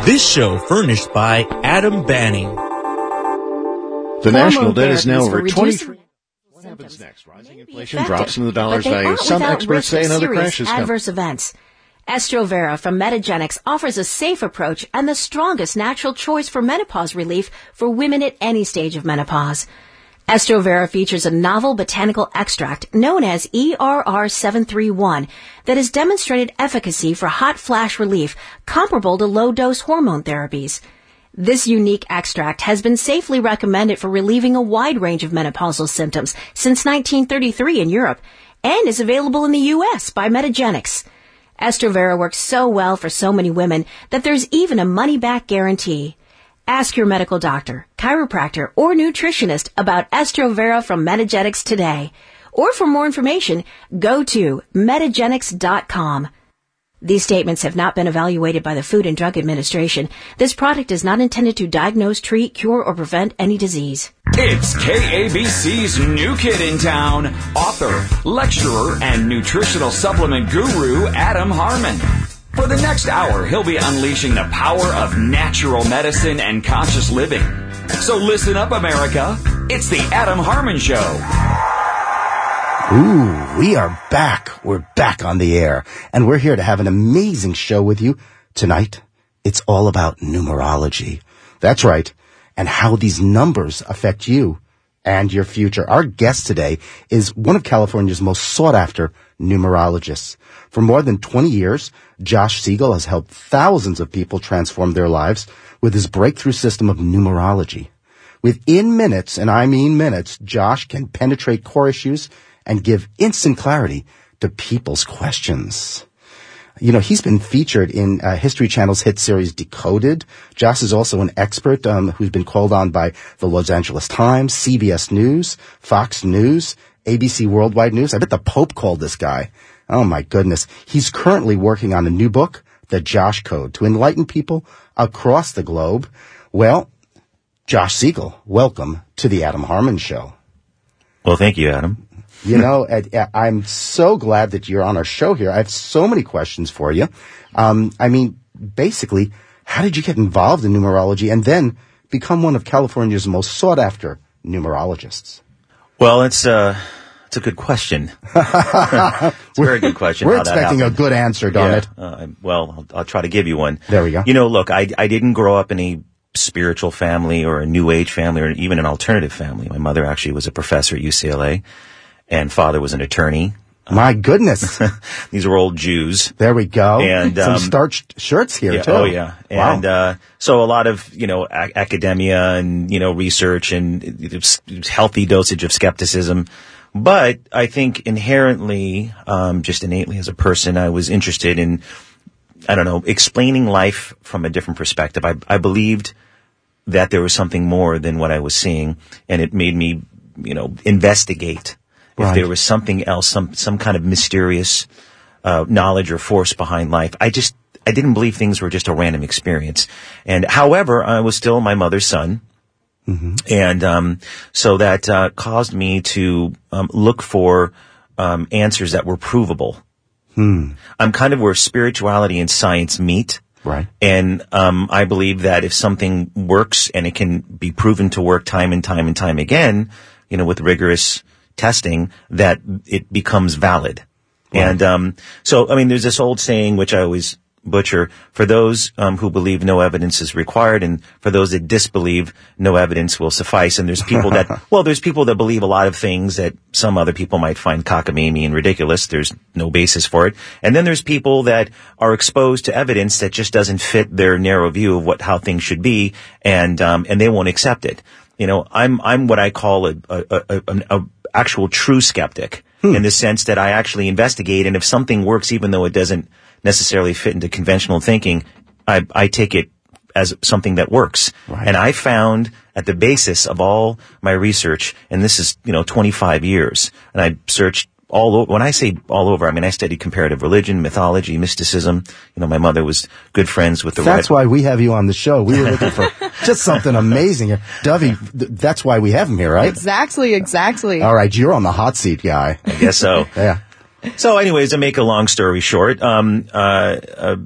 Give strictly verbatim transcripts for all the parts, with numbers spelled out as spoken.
This show furnished by Adam Banning. The national debt is now over twenty-three. What happens next? Rising inflation drops in the dollar's value. Some experts say another crash is coming. Adverse events. Estrovera from Metagenics offers a safe approach and the strongest natural choice for menopause relief for women at any stage of menopause. Estrovera features a novel botanical extract known as E R R seven thirty-one that has demonstrated efficacy for hot flash relief comparable to low-dose hormone therapies. This unique extract has been safely recommended for relieving a wide range of menopausal symptoms since nineteen thirty-three in Europe and is available in the U S by Metagenics. Estrovera works so well for so many women that there's even a money-back guarantee. Ask your medical doctor, chiropractor, or nutritionist about Estrovera from Metagenics today. Or for more information, go to metagenics dot com. These statements have not been evaluated by the Food and Drug Administration. This product is not intended to diagnose, treat, cure, or prevent any disease. It's K A B C's new kid in town, author, lecturer, and nutritional supplement guru, Adam Harmon. For the next hour, he'll be unleashing the power of natural medicine and conscious living. So listen up, America. It's the Adam Harmon Show. Ooh, we are back. We're back on the air. And we're here to have an amazing show with you. Tonight, it's all about numerology. That's right. And how these numbers affect you and your future. Our guest today is one of California's most sought-after numerologists. For more than twenty years, Josh Siegel has helped thousands of people transform their lives with his breakthrough system of numerology. Within minutes, and I mean minutes, Josh can penetrate core issues and give instant clarity to people's questions. You know, he's been featured in uh, History Channel's hit series Decoded. Josh is also an expert um, who's been called on by the Los Angeles Times, C B S News, Fox News, A B C Worldwide News. I bet the Pope called this guy. Oh, my goodness. He's currently working on a new book, The Josh Code, to enlighten people across the globe. Well, Josh Siegel, welcome to the Adam Harmon Show. Well, thank you, Adam. You know, I'm so glad that you're on our show here. I have so many questions for you. Um, I mean, basically, how did you get involved in numerology and then become one of California's most sought-after numerologists? Well, it's uh, it's a good question. It's a very good question. We're how expecting that a good answer, darn yeah, it. Uh, well, I'll, I'll try to give you one. There we go. You know, look, I, I didn't grow up in a spiritual family or a New Age family or even an alternative family. My mother actually was a professor at U C L A. And father was an attorney. My goodness. These were old Jews. There we go. And some um, starched shirts here, yeah, too. Oh, yeah. Wow. And uh, so a lot of, you know, a- academia and, you know, research and it was, it was healthy dosage of skepticism. But I think inherently, um, just innately as a person, I was interested in, I don't know, explaining life from a different perspective. I, I believed that there was something more than what I was seeing, and it made me, you know, investigate. If Right. there was something else, some some kind of mysterious uh, knowledge or force behind life. I just, I didn't believe things were just a random experience. And however, I was still my mother's son. Mm-hmm. And um, so that uh, caused me to um, look for um, answers that were provable. Hmm. I'm kind of where spirituality and science meet. Right. And um, I believe that if something works and it can be proven to work time and time and time again, you know, with rigorous testing, that it becomes valid. Right. And um so, I mean, there's this old saying, which I always butcher, for those um who believe no evidence is required, and for those that disbelieve, no evidence will suffice. And there's people that, well, there's people that believe a lot of things that some other people might find cockamamie and ridiculous. There's no basis for it. And then there's people that are exposed to evidence that just doesn't fit their narrow view of what, how things should be, and um and they won't accept it. You know, I'm I'm what I call a a a, a, a actual true skeptic, hmm. in the sense that I actually investigate, and if something works, even though it doesn't necessarily fit into conventional thinking, I, I take it as something that works. Right. And I found at the basis of all my research, and this is, you know, twenty-five years, and I searched all over. When I say all over, I mean I studied comparative religion, mythology, mysticism. You know, my mother was good friends with the That's right- why we have you on the show. We were looking for just something amazing here. Dovey, th- that's why we have him here, right? Exactly, exactly. All right, you're on the hot seat, guy. I guess so. Yeah. So anyways, to make a long story short, um, uh, uh,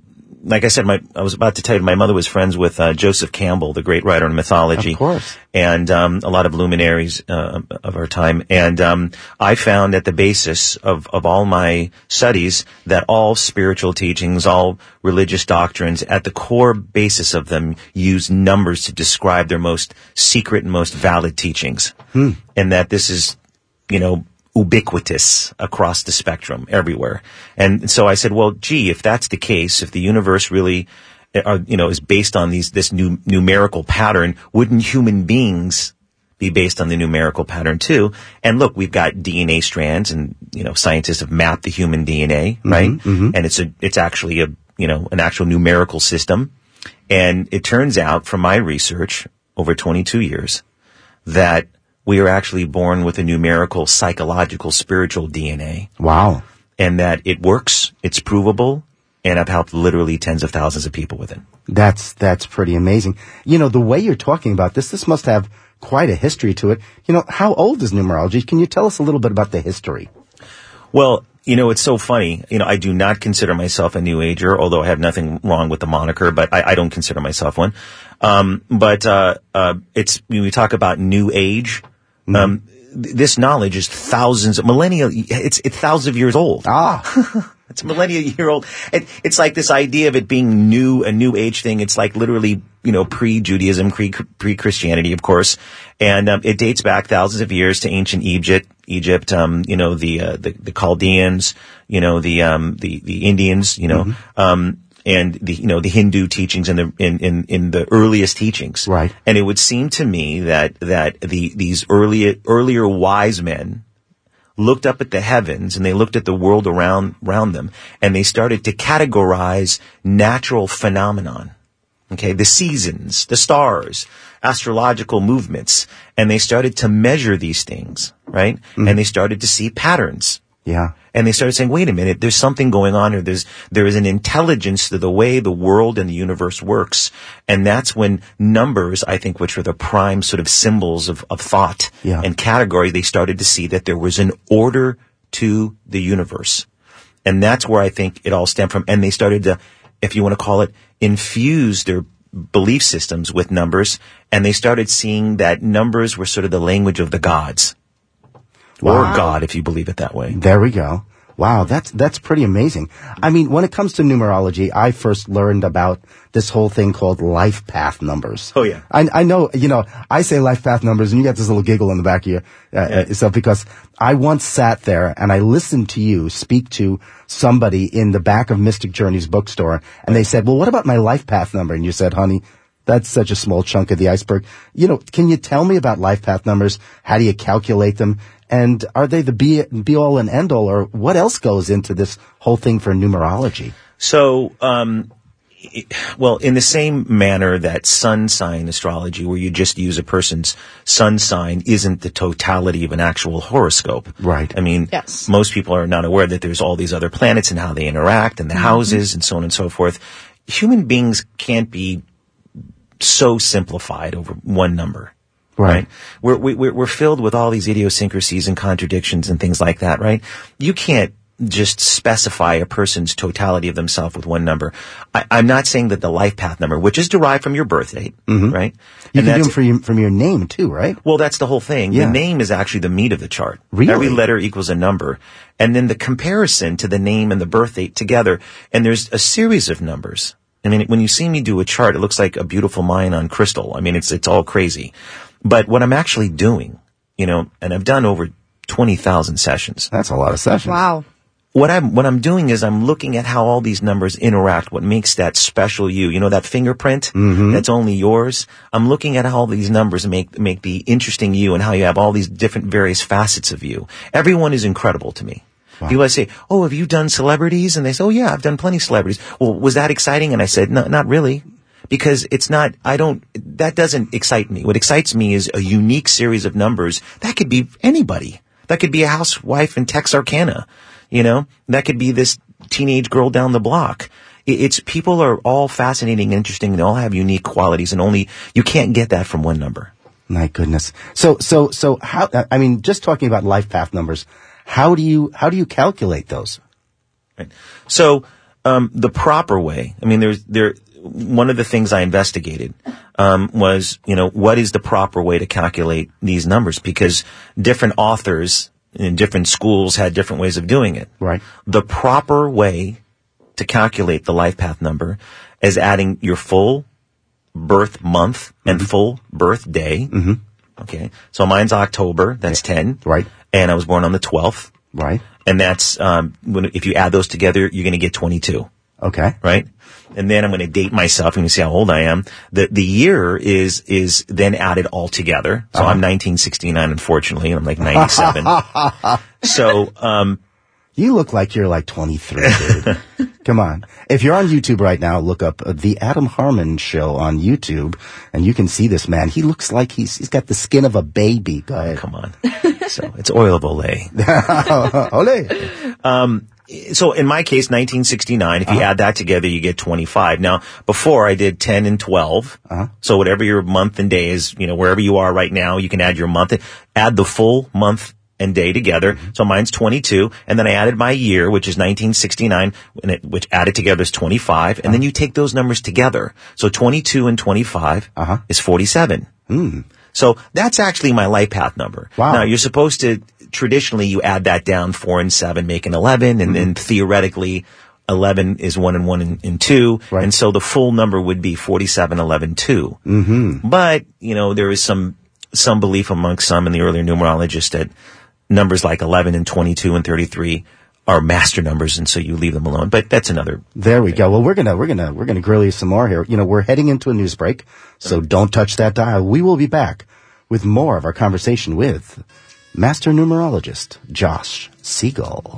like I said, my, I was about to tell you, my mother was friends with uh, Joseph Campbell, the great writer on mythology. Of course. And um, a lot of luminaries uh, of our time. And um, I found at the basis of, of all my studies that all spiritual teachings, all religious doctrines, at the core basis of them use numbers to describe their most secret and most valid teachings. Hmm. And that this is, you know, ubiquitous across the spectrum everywhere. And so I said, well, gee, if that's the case, if the universe really, uh, you know, is based on these, this new numerical pattern, wouldn't human beings be based on the numerical pattern too? And look, we've got D N A strands and, you know, scientists have mapped the human D N A, right? Mm-hmm, mm-hmm. And it's a, it's actually a, you know, an actual numerical system. And it turns out from my research over twenty-two years that we are actually born with a numerical, psychological, spiritual D N A. Wow. And that it works, it's provable, and I've helped literally tens of thousands of people with it. That's, that's pretty amazing. You know, the way you're talking about this, this must have quite a history to it. You know, how old is numerology? Can you tell us a little bit about the history? Well, you know, it's so funny. You know, I do not consider myself a New Ager, although I have nothing wrong with the moniker, but I, I don't consider myself one. Um, but, uh, uh, it's, when we talk about New Age, Mm-hmm. Um, th- this knowledge is thousands, millennia, it's, it's thousands of years old. Ah. It's a millennia year old. It, it's like this idea of it being new, a new age thing. It's like literally, you know, pre-Judaism, pre- pre-Christianity, of course. And, um, it dates back thousands of years to ancient Egypt, Egypt, um, you know, the, uh, the, the Chaldeans, you know, the, um, the, the Indians, you know, mm-hmm. um, and the, you know, the Hindu teachings in the, in, in, in the earliest teachings. Right. And it would seem to me that, that the, these early, earlier wise men looked up at the heavens and they looked at the world around, around them and they started to categorize natural phenomenon. Okay. The seasons, the stars, astrological movements, and they started to measure these things, right? Mm-hmm. And they started to see patterns. Yeah. And they started saying, wait a minute, there's something going on here. There's, there is an intelligence to the way the world and the universe works. And that's when numbers, I think, which are the prime sort of symbols of, of thought yeah. and category, they started to see that there was an order to the universe. And that's where I think it all stemmed from. And they started to, if you want to call it, infuse their belief systems with numbers. And they started seeing that numbers were sort of the language of the gods. Wow. Or God, if you believe it that way. There we go. Wow, that's that's pretty amazing. I mean, when it comes to numerology, I first learned about this whole thing called life path numbers. Oh, yeah. I, I know, you know, I say life path numbers, and you got this little giggle in the back of your uh, yeah. yourself, because I once sat there and I listened to you speak to somebody in the back of Mystic Journeys bookstore, and they said, well, what about my life path number? And you said, honey, that's such a small chunk of the iceberg. You know, can you tell me about life path numbers? How do you calculate them? And are they the be, be all and end all, or what else goes into this whole thing for numerology? So, um, it, well, in the same manner that sun sign astrology, where you just use a person's sun sign, isn't the totality of an actual horoscope. Right. I mean, yes. most people are not aware that there's all these other planets and how they interact and the mm-hmm. houses and so on and so forth. Human beings can't be so simplified over one number. Right. right? We're, we're, we're filled with all these idiosyncrasies and contradictions and things like that, right? You can't just specify a person's totality of themselves with one number. I, I'm not saying that the life path number, which is derived from your birth date, mm-hmm. right? You and can do them from your, from your name too, right? Well, that's the whole thing. Yeah. The name is actually the meat of the chart. Really? Every letter equals a number. And then the comparison to the name and the birth date together. And there's a series of numbers. I mean, when you see me do a chart, it looks like a beautiful mine on crystal. I mean, it's, it's all crazy. But what I'm actually doing, you know, and I've done over twenty thousand sessions. That's a lot of sessions. Wow. What I'm, what I'm doing is I'm looking at how all these numbers interact, what makes that special you. You know, that fingerprint mm-hmm. that's only yours. I'm looking at how all these numbers make, make the interesting you and how you have all these different various facets of you. Everyone is incredible to me. Wow. People I say, oh, have you done celebrities? And they say, oh yeah, I've done plenty of celebrities. Well, was that exciting? And I said, no, not really. Because it's not, I don't, that doesn't excite me. What excites me is a unique series of numbers. That could be anybody. That could be a housewife in Texarkana. You know, that could be this teenage girl down the block. It's, people are all fascinating and interesting. They all have unique qualities, and only, you can't get that from one number. My goodness. So, so, so how, I mean, just talking about life path numbers, how do you, how do you calculate those? Right. So, Um, the proper way. I mean, there's, there, one of the things I investigated, um, was, you know, what is the proper way to calculate these numbers? Because different authors in different schools had different ways of doing it. Right. The proper way to calculate the life path number is adding your full birth month and mm-hmm. full birth day. Mm-hmm. Okay. So mine's October. That's ten. Right. And I was born on the twelfth. Right. And that's, um, when, if you add those together, you're going to get twenty-two. Okay. Right? And then I'm going to date myself and you see how old I am. The, the year is, is then added all together. So uh-huh. I'm nineteen sixty-nine, unfortunately. I'm like ninety-seven. So, um, you look like you're like twenty-three, dude. Come on. If you're on YouTube right now, look up uh, The Adam Harmon Show on YouTube, and you can see this man. He looks like he's he's got the skin of a baby. Go ahead. Oh, come on. So it's oil of Olay. Olay. Um, so in my case, nineteen sixty-nine, if you uh-huh. add that together, you get twenty-five. Now, before I did ten and twelve. Uh-huh. So whatever your month and day is, you know, wherever you are right now, you can add your month, add the full month and day together. Mm-hmm. So mine's twenty-two. And then I added my year, which is nineteen sixty-nine, and it, which added together is twenty-five. And uh-huh. then you take those numbers together. So twenty-two and twenty-five uh-huh. is forty-seven. Mm. So that's actually my life path number. Wow. Now you're supposed to, traditionally you add that down, four and seven make an eleven, and then mm-hmm. theoretically eleven is one and one and, and two. Right. And so the full number would be forty-seven, eleven, two. Mm-hmm. But, you know, there is some, some belief amongst some in the earlier numerologists that numbers like eleven and twenty-two and thirty-three are master numbers, and so you leave them alone. But that's another. There we go. Well, we're gonna we're gonna we're gonna grill you some more here. You know, we're heading into a news break, so don't touch that dial. We will be back with more of our conversation with master numerologist Josh Siegel.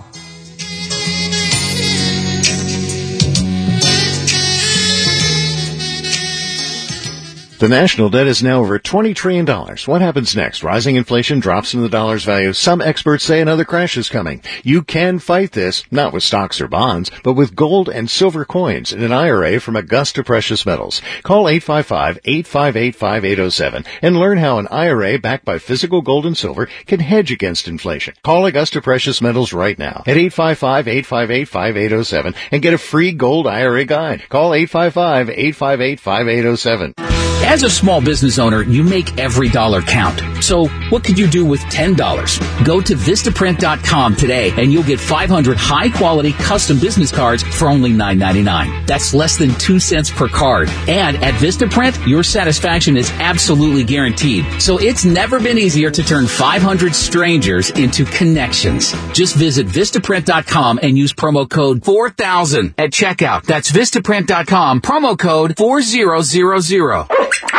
The national debt is now over twenty trillion dollars. What happens next? Rising inflation drops in the dollar's value. Some experts say another crash is coming. You can fight this, not with stocks or bonds, but with gold and silver coins in an I R A from Augusta Precious Metals. Call eight five five, eight five eight, five eight zero seven and learn how an I R A backed by physical gold and silver can hedge against inflation. Call Augusta Precious Metals right now at eight five five, eight five eight, five eight zero seven and get a free gold I R A guide. Call eight five five, eight five eight, five eight zero seven. As a small business owner, you make every dollar count. So what could you do with ten dollars? Go to Vistaprint dot com today and you'll get five hundred high-quality custom business cards for only nine ninety-nine. That's less than two cents per card. And at Vistaprint, your satisfaction is absolutely guaranteed. So it's never been easier to turn five hundred strangers into connections. Just visit Vistaprint dot com and use promo code four thousand at checkout. That's Vistaprint dot com, promo code four thousand.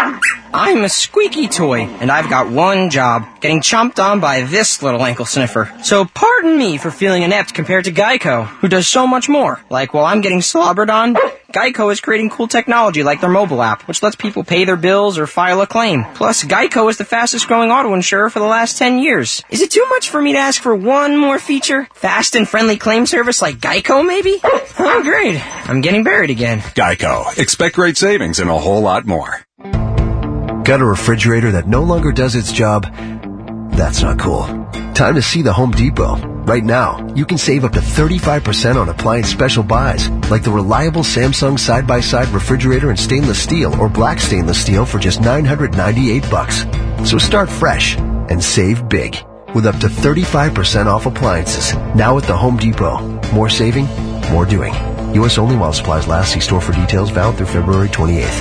I'm a squeaky toy, and I've got one job, getting chomped on by this little ankle sniffer. So pardon me for feeling inept compared to Geico, who does so much more. Like while I'm getting slobbered on, Geico is creating cool technology like their mobile app, which lets people pay their bills or file a claim. Plus, Geico is the fastest growing auto insurer for the last ten years. Is it too much for me to ask for one more feature? Fast and friendly claim service like Geico, maybe? Oh, great. I'm getting buried again. Geico. Expect great savings and a whole lot more. Got a refrigerator that no longer does its job? That's not cool. Time to see the Home Depot. Right now, you can save up to thirty-five percent on appliance special buys, like the reliable Samsung side-by-side refrigerator in stainless steel or black stainless steel for just nine hundred ninety-eight bucks. So start fresh and save big with up to thirty-five percent off appliances. Now at the Home Depot. More saving, more doing. U S only while supplies last. See store for details. Valid through February twenty-eighth.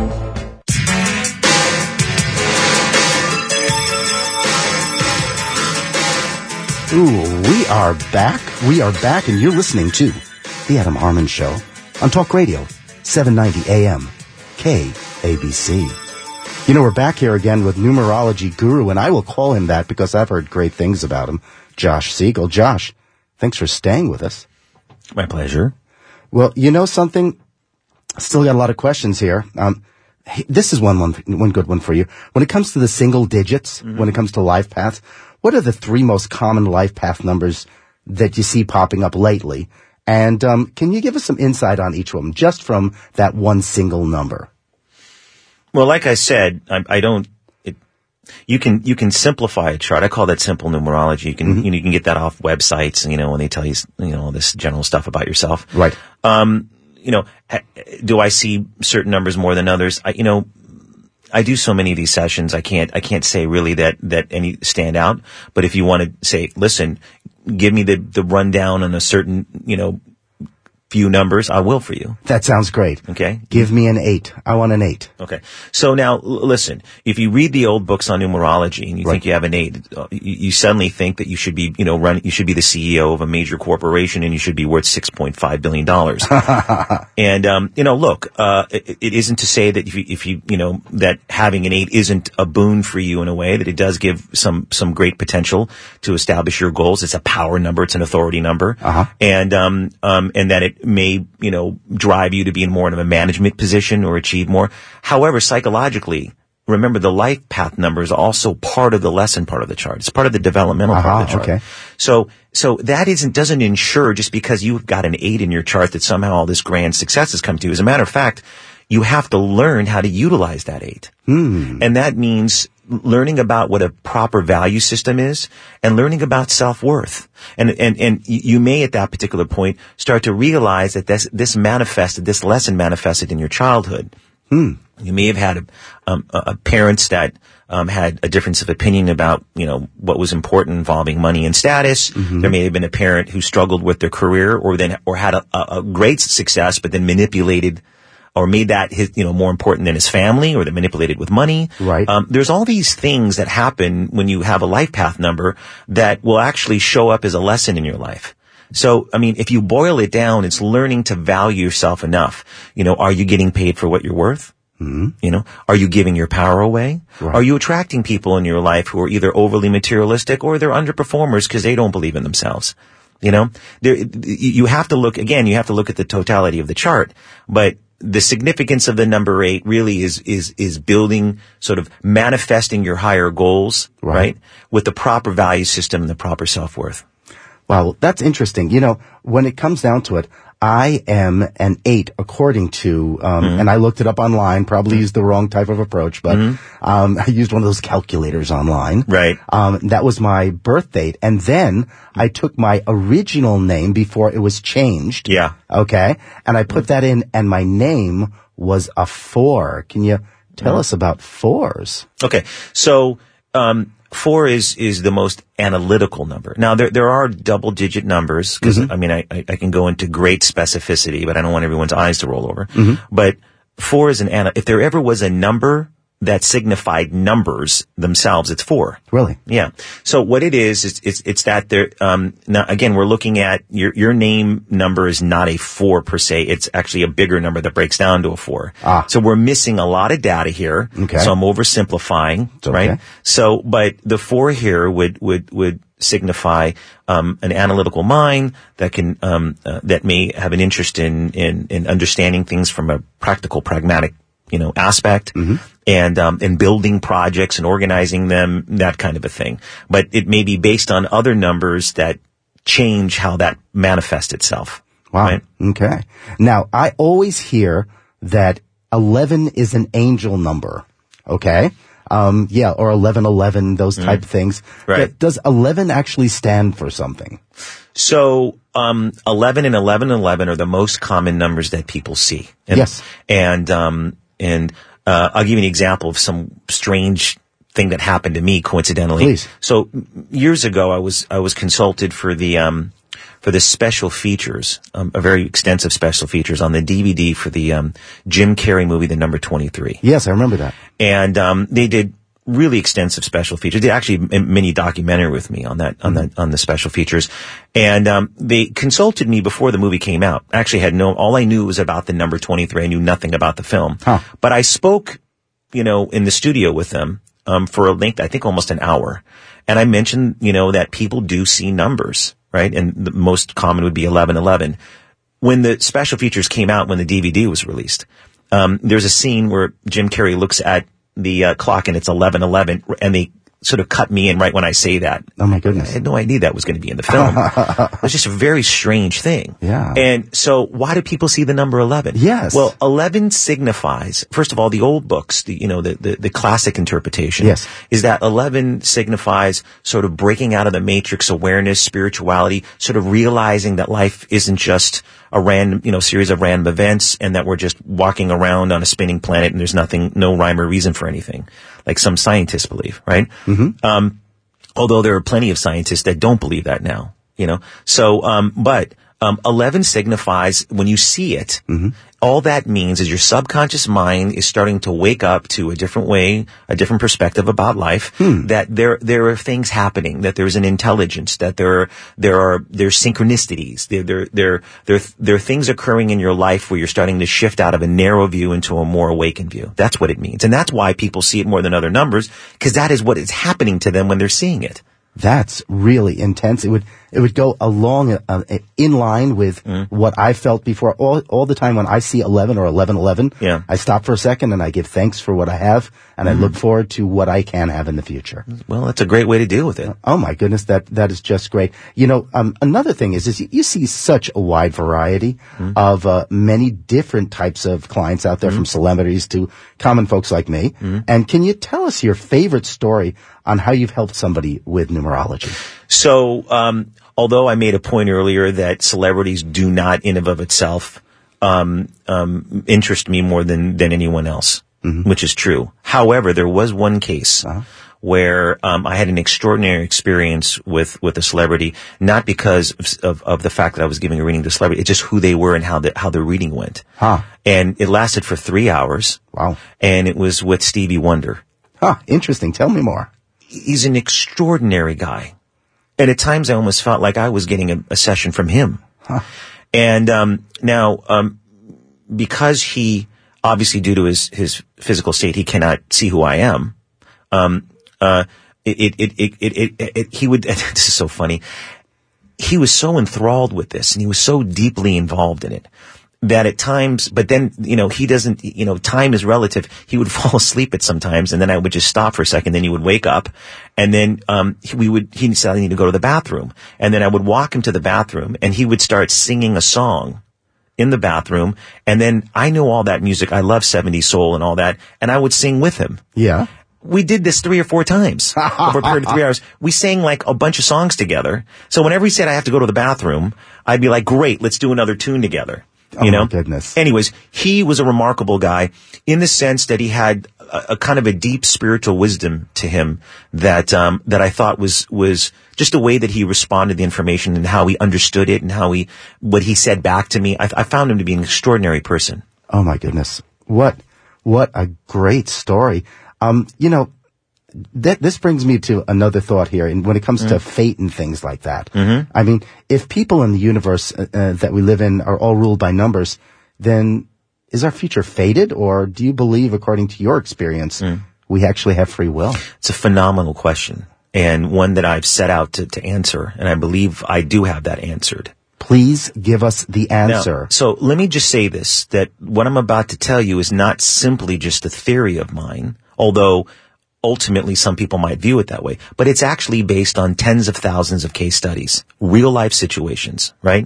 Ooh, we are back. We are back, and you're listening to The Adam Harmon Show on Talk Radio, seven ninety A M, K A B C. You know, we're back here again with numerology guru, and I will call him that because I've heard great things about him, Josh Siegel. Josh, thanks for staying with us. My pleasure. Well, you know something? Still got a lot of questions here. Um, this is one, one, one good one for you. When it comes to the single digits, mm-hmm. when it comes to life paths, what are the three most common life path numbers that you see popping up lately? And um, can you give us some insight on each of them, just from that one single number? Well, like I said, I, I don't. It, You can, you can simplify a chart. I call that simple numerology. You can, mm-hmm. you know, you can get that off websites, you know, when they tell you, you know, all this general stuff about yourself. Right. Um, you know, do I see certain numbers more than others? I, you know, I do so many of these sessions. I can't, I can't say really that, that any stand out. But if you want to say, listen, give me the, the rundown on a certain, you know, few numbers, I will for you. That sounds great. Okay. Give me an eight. I want an eight. Okay. So now, l- listen, if you read the old books on numerology and you right. think you have an eight, uh, you, you suddenly think that you should be, you know, run, you should be the C E O of a major corporation and you should be worth six point five billion dollars. And, um, you know, look, uh, it, it isn't to say that if you, if you, you know, that having an eight isn't a boon for you in a way, that it does give some, some great potential to establish your goals. It's a power number. It's an authority number. Uh-huh. And, um, um, and that it may, you know, drive you to be in more of a management position or achieve more. However, psychologically, remember the life path number is also part of the lesson part of the chart. It's part of the developmental uh-huh, part of the chart. Okay. So, so that isn't, doesn't ensure just because you've got an eight in your chart that somehow all this grand success has come to you. As a matter of fact, you have to learn how to utilize that eight. Hmm. And that means learning about what a proper value system is and learning about self-worth. And, and, and you may at that particular point start to realize that this, this manifested, this lesson manifested in your childhood. Hmm. You may have had a, um, a parents that, um, had a difference of opinion about, you know, what was important involving money and status. Mm-hmm. There may have been a parent who struggled with their career or then, or had a, a great success, but then manipulated or made that his, you know, more important than his family, or that manipulated with money. Right. Um, there's all these things that happen when you have a life path number that will actually show up as a lesson in your life. So, I mean, if you boil it down, it's learning to value yourself enough. You know, are you getting paid for what you're worth? Mm-hmm. You know, are you giving your power away? Right. Are you attracting people in your life who are either overly materialistic or they're underperformers because they don't believe in themselves? You know, there, you have to look, again, you have to look at the totality of the chart, but the significance of the number eight really is, is, is building, sort of manifesting your higher goals, right? right? With the proper value system and the proper self-worth. Wow, that's interesting. You know, when it comes down to it, I am an eight according to, um, mm-hmm. and I looked it up online, probably used the wrong type of approach, but, mm-hmm. um, I used one of those calculators online. Right. Um, that was my birth date. And then I took my original name before it was changed. Yeah. Okay. And I put that in and my name was a four. Can you tell mm-hmm. us about fours? Okay. So, um, Four is, is the most analytical number. Now, there, there are double digit numbers, because, mm-hmm. I mean, I, I can go into great specificity, but I don't want everyone's eyes to roll over. Mm-hmm. But four is an, ana- if there ever was a number that signified numbers themselves, it's four. Really? Yeah. So what it is, it's, it's, it's that there, um, now again, we're looking at your, your name number is not a four per se. It's actually a bigger number that breaks down to a four. Ah. So we're missing a lot of data here. Okay. So I'm oversimplifying, okay. right? So, but the four here would, would, would signify, um, an analytical mind that can, um, uh, that may have an interest in, in, in understanding things from a practical, pragmatic, you know, aspect, mm-hmm. and, um, and building projects and organizing them, that kind of a thing. But it may be based on other numbers that change how that manifests itself. Wow. Right? Okay. Now, I always hear that eleven is an angel number. Okay. Um, yeah, or eleven eleven, those type mm. things. Right. But does eleven actually stand for something? So, um, eleven and eleven eleven are the most common numbers that people see. And, yes. And, um, and, uh, I'll give you an example of some strange thing that happened to me coincidentally. Please. So years ago, I was, I was consulted for the, um, for the special features, um, a very extensive special features on the D V D for the, um, Jim Carrey movie, The Number twenty-three. Yes, I remember that. And, um, they did really extensive special features. They actually a mini documentary with me on that, on that, on the special features. And, um, they consulted me before the movie came out. I actually had no, all I knew was about the number twenty-three. I knew nothing about the film. Huh. But I spoke, you know, in the studio with them, um, for a length, I think almost an hour. And I mentioned, you know, that people do see numbers, right? And the most common would be eleven eleven. When the special features came out, when the D V D was released, um, there's a scene where Jim Carrey looks at the uh, clock and it's eleven eleven, and they sort of cut me in right when I say that. Oh my goodness. I had no idea that was going to be in the film. It was just a very strange thing. Yeah. And so why do people see the number eleven? Yes. Well, eleven signifies, first of all, the old books, the, you know, the, the, the classic interpretation Yes. is that eleven signifies sort of breaking out of the matrix, awareness, spirituality, sort of realizing that life isn't just a random, you know, series of random events and that we're just walking around on a spinning planet and there's nothing, no rhyme or reason for anything, like some scientists believe, right? Mm-hmm. Um, although there are plenty of scientists that don't believe that now, you know. So, um, but, um, eleven signifies when you see it, mm-hmm. all that means is your subconscious mind is starting to wake up to a different way, a different perspective about life, hmm. that there, there are things happening, that there's an intelligence, that there are, there are, there's synchronicities, there, there, there, there, there are things occurring in your life where you're starting to shift out of a narrow view into a more awakened view. That's what it means. And that's why people see it more than other numbers, because that is what is happening to them when they're seeing it. That's really intense. It would it would go along uh, in line with mm. what I felt before. All all the time when I see eleven or eleven eleven, yeah. I stop for a second and I give thanks for what I have, and mm. I look forward to what I can have in the future. Well, that's a great way to deal with it. Oh my goodness, that that is just great. You know, um, another thing is is you, you see such a wide variety mm. of uh, many different types of clients out there, mm. from celebrities to common folks like me. Mm. And can you tell us your favorite story on how you've helped somebody with numerology? So, um, although I made a point earlier that celebrities do not in and of itself, um, um, interest me more than, than anyone else, mm-hmm. which is true. However, there was one case uh-huh. where, um, I had an extraordinary experience with, with a celebrity, not because of, of, of the fact that I was giving a reading to a celebrity, it's just who they were and how the, how the reading went. Huh. And it lasted for three hours. Wow. And it was with Stevie Wonder. Huh. Interesting. Tell me more. He's an extraordinary guy. And at times I almost felt like I was getting a, a session from him. Huh. And, um, now, um, because he, obviously due to his, his physical state, he cannot see who I am. Um, uh, it, it, it, it, it, it, it he would, this is so funny. He was so enthralled with this and he was so deeply involved in it that at times, but then, you know, he doesn't, you know, time is relative. He would fall asleep at sometimes and then I would just stop for a second. Then he would wake up and then, um, we would, he said, I need to go to the bathroom. And then I would walk him to the bathroom and he would start singing a song in the bathroom. And then I know all that music. I love seventies soul and all that. And I would sing with him. Yeah. We did this three or four times over a period of three hours. We sang like a bunch of songs together. So whenever he said I have to go to the bathroom, I'd be like, great, let's do another tune together. Oh, you know? my goodness. Anyways, he was a remarkable guy in the sense that he had a, a kind of a deep spiritual wisdom to him that, um, that I thought was, was just the way that he responded to the information and how he understood it and how he, what he said back to me. I, I found him to be an extraordinary person. Oh my goodness. What, what a great story. Um, you know, That, this brings me to another thought here, and when it comes mm-hmm. to fate and things like that. Mm-hmm. I mean, if people in the universe uh, uh, that we live in are all ruled by numbers, then is our future fated, or do you believe, according to your experience, mm. we actually have free will? It's a phenomenal question, and one that I've set out to, to answer, and I believe I do have that answered. Please give us the answer. Now, so let me just say this, that what I'm about to tell you is not simply just a theory of mine, although ultimately some people might view it that way, but it's actually based on tens of thousands of case studies, real life situations, right?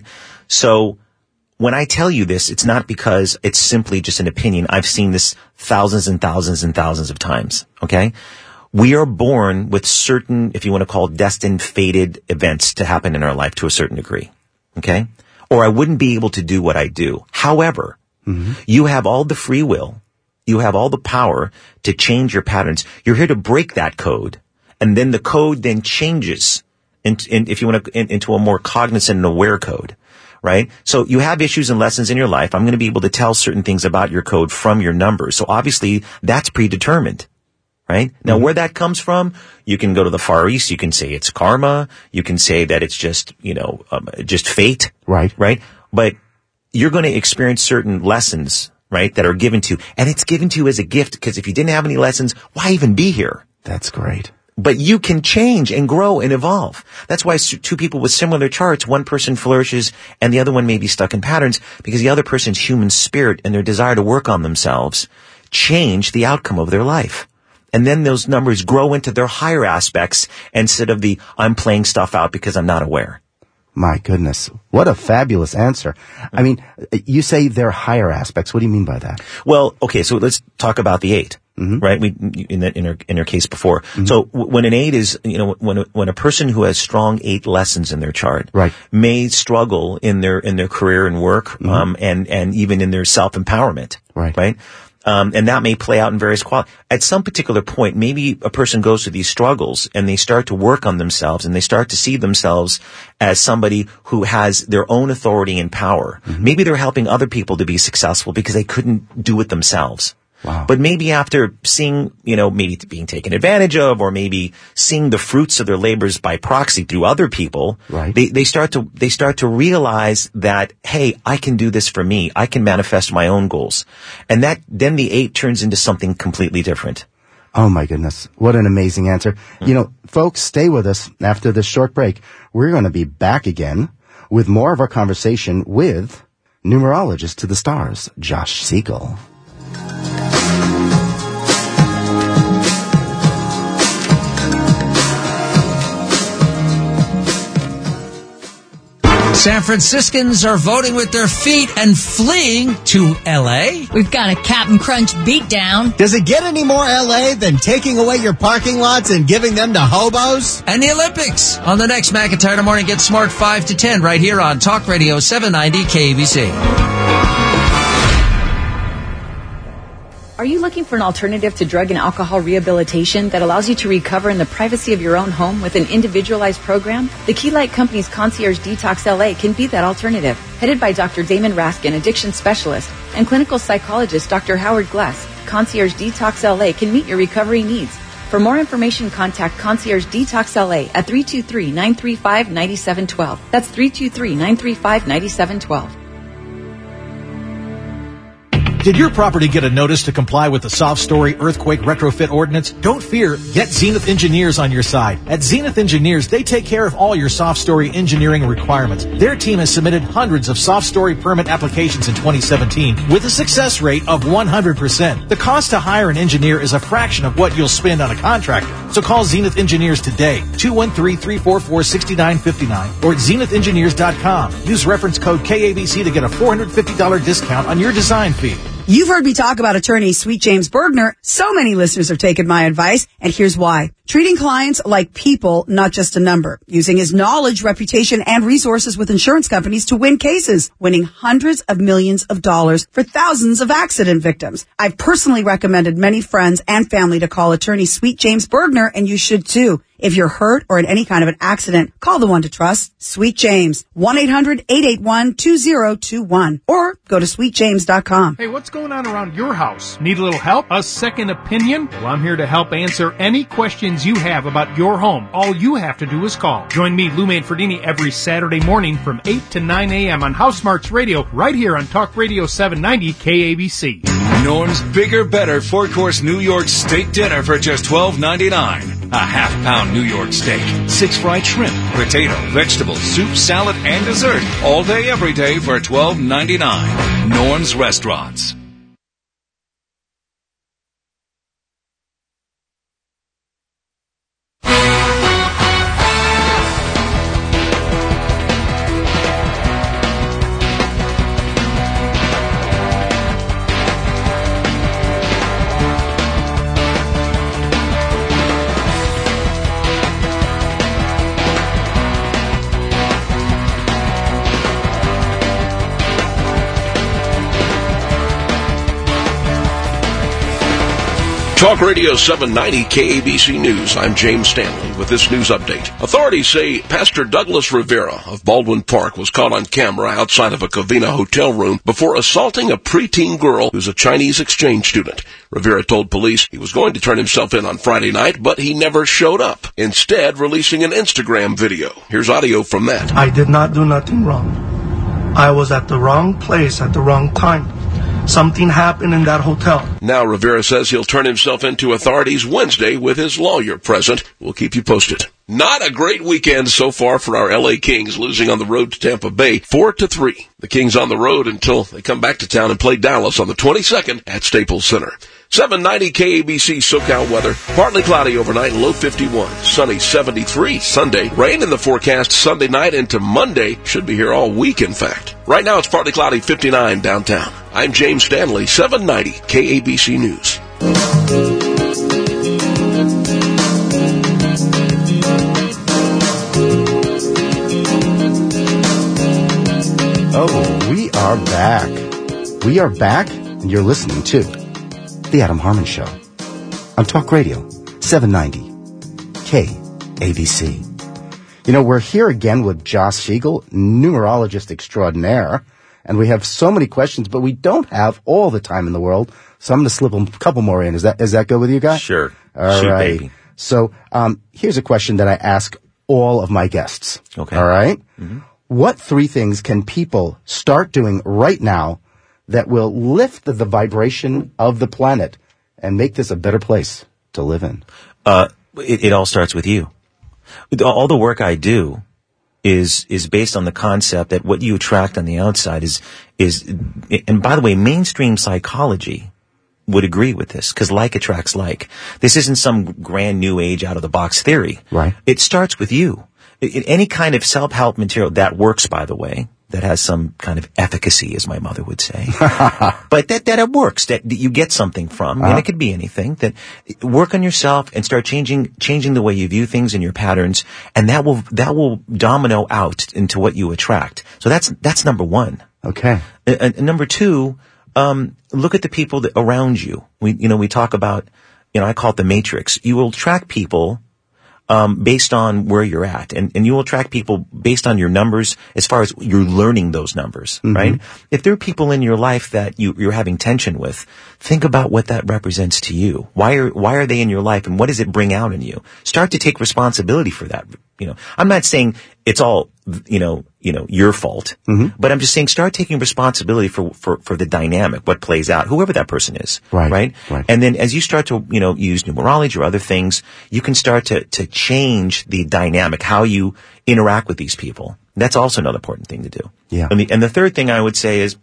So when I tell you this, it's not because it's simply just an opinion. I've seen this thousands and thousands and thousands of times, okay? We are born with certain, if you want to call it destined, fated events to happen in our life to a certain degree, okay? Or I wouldn't be able to do what I do. However, mm-hmm. you have all the free will. You have all the power to change your patterns. You're here to break that code. And then the code then changes in, in, if you want to, in, into a more cognizant and aware code, right? So you have issues and lessons in your life. I'm going to be able to tell certain things about your code from your numbers. So obviously that's predetermined, right? Now, mm-hmm. where that comes from, you can go to the Far East. You can say it's karma. You can say that it's just, you know, um, just fate. Right. Right. But you're going to experience certain lessons, right, that are given to you. And it's given to you as a gift, because if you didn't have any lessons, why even be here? That's great. But you can change and grow and evolve. That's why two people with similar charts, one person flourishes and the other one may be stuck in patterns, because the other person's human spirit and their desire to work on themselves change the outcome of their life. And then those numbers grow into their higher aspects instead of the I'm playing stuff out because I'm not aware. My goodness. What a fabulous answer. I mean, you say they're higher aspects. What do you mean by that? Well, okay, so let's talk about the eight, mm-hmm. right? We, in, the, in, our, in our case before. Mm-hmm. So w- when an eight is, you know, when a, when a person who has strong eight lessons in their chart right. may struggle in their, in their career and work, mm-hmm. um, and, and even in their self-empowerment, right? right? Um, and that may play out in various qualities. At some particular point, maybe a person goes through these struggles and they start to work on themselves and they start to see themselves as somebody who has their own authority and power. Mm-hmm. Maybe they're helping other people to be successful because they couldn't do it themselves. Wow. But maybe after seeing, you know, maybe being taken advantage of, or maybe seeing the fruits of their labors by proxy through other people, right. they, they start to, they start to realize that, hey, I can do this for me. I can manifest my own goals. And that, then the eight turns into something completely different. Oh my goodness. What an amazing answer. Mm-hmm. You know, folks, stay with us after this short break. We're going to be back again with more of our conversation with numerologist to the stars, Josh Siegel. San Franciscans are voting with their feet and fleeing to L A. We've got a Captain Crunch beatdown. Does it get any more L A than taking away your parking lots and giving them to hobos? And the Olympics on the next McIntyre Morning Get Smart five to ten right here on Talk Radio seven ninety K A B C. Are you looking for an alternative to drug and alcohol rehabilitation that allows you to recover in the privacy of your own home with an individualized program? The Key Light Company's Concierge Detox L A can be that alternative. Headed by Doctor Damon Raskin, addiction specialist, and clinical psychologist Doctor Howard Gless, Concierge Detox L A can meet your recovery needs. For more information, contact Concierge Detox L A at three two three, nine three five, nine seven one two. That's three two three, nine three five, nine seven one two. Did your property get a notice to comply with the Soft Story Earthquake Retrofit Ordinance? Don't fear, get Zenith Engineers on your side. At Zenith Engineers, they take care of all your soft story engineering requirements. Their team has submitted hundreds of soft story permit applications in twenty seventeen with a success rate of one hundred percent. The cost to hire an engineer is a fraction of what you'll spend on a contractor. So call Zenith Engineers today, two one three, three four four, six nine five nine or at zenith engineers dot com. Use reference code K A B C to get a four hundred fifty dollars discount on your design fee. You've heard me talk about attorney Sweet James Bergner. So many listeners have taken my advice, and here's why. Treating clients like people, not just a number. Using his knowledge, reputation, and resources with insurance companies to win cases. Winning hundreds of millions of dollars for thousands of accident victims. I've personally recommended many friends and family to call attorney Sweet James Bergner, and you should too. If you're hurt or in any kind of an accident, call the one to trust, Sweet James. one eight hundred, eight eight one, two zero two one. Or go to sweet james dot com. Hey, what's going on around your house? Need a little help? A second opinion? Well, I'm here to help answer any questions you have about your home. All you have to do is call. Join me, Lou Manfredini, every Saturday morning from eight to nine a.m. on House Smarts Radio, right here on Talk Radio seven ninety K A B C. Norm's Bigger Better four-course New York steak dinner for just twelve ninety-nine. A half-pound New York steak, six fried shrimp, potato, vegetables, soup, salad, and dessert. All day, every day for twelve ninety-nine. Norm's Restaurants. Talk Radio seven ninety K A B C News. I'm James Stanley with this news update. Authorities say Pastor Douglas Rivera of Baldwin Park was caught on camera outside of a Covina hotel room before assaulting a preteen girl who's a Chinese exchange student. Rivera told police he was going to turn himself in on Friday night, but he never showed up, instead releasing an Instagram video. Here's audio from that. I did not do nothing wrong. I was at the wrong place at the wrong time. Something happened in that hotel. Now Rivera says he'll turn himself in to authorities Wednesday with his lawyer present. We'll keep you posted. Not a great weekend so far for our L A Kings, losing on the road to Tampa Bay four to three. The Kings on the road until they come back to town and play Dallas on the twenty-second at Staples Center. seven ninety K A B C SoCal weather. Partly cloudy overnight, low fifty-one. Sunny seventy-three Sunday. Rain in the forecast Sunday night into Monday. Should be here all week, in fact. Right now it's partly cloudy, fifty-nine downtown. I'm James Stanley, seven ninety K A B C News. Oh, we are back. We are back, and you're listening to The Adam Harmon Show on Talk Radio, seven ninety K A B C. You know, we're here again with Josh Siegel, numerologist extraordinaire, and we have so many questions, but we don't have all the time in the world, so I'm going to slip a couple more in. Is that is that good with you guys? Sure. All Shoot, right. baby. So um, here's a question that I ask all of my guests. Okay. All right? Mm-hmm. What three things can people start doing right now that will lift the, the vibration of the planet and make this a better place to live in? Uh, it, it all starts with you. All the work I do is is based on the concept that what you attract on the outside is is. And by the way, mainstream psychology would agree with this, because like attracts like. This isn't some grand new age out of the box theory. Right. It starts with you. It, any kind of self-help material that works, by the way, that has some kind of efficacy, as my mother would say, but that, that it works, that, that you get something from, uh-huh. and it could be anything, that work on yourself and start changing, changing the way you view things and your patterns, and that will, that will domino out into what you attract. So that's, that's number one. Okay. Uh, uh, number two, um, look at the people that around you. We, you know, we talk about, you know, I call it the matrix. You will attract people Um, based on where you're at. And, and you will attract people based on your numbers as far as you're learning those numbers, mm-hmm. right? If there are people in your life that you, you're having tension with, think about what that represents to you. Why are, why are they in your life, and what does it bring out in you? Start to take responsibility for that. You know, I'm not saying it's all, you know, you know, your fault, mm-hmm. but I'm just saying start taking responsibility for, for, for the dynamic, what plays out, whoever that person is. Right. Right. Right. And then as you start to, you know, use numerology or other things, you can start to, to change the dynamic, how you interact with these people. That's also another important thing to do. Yeah. And the, and the third thing I would say is,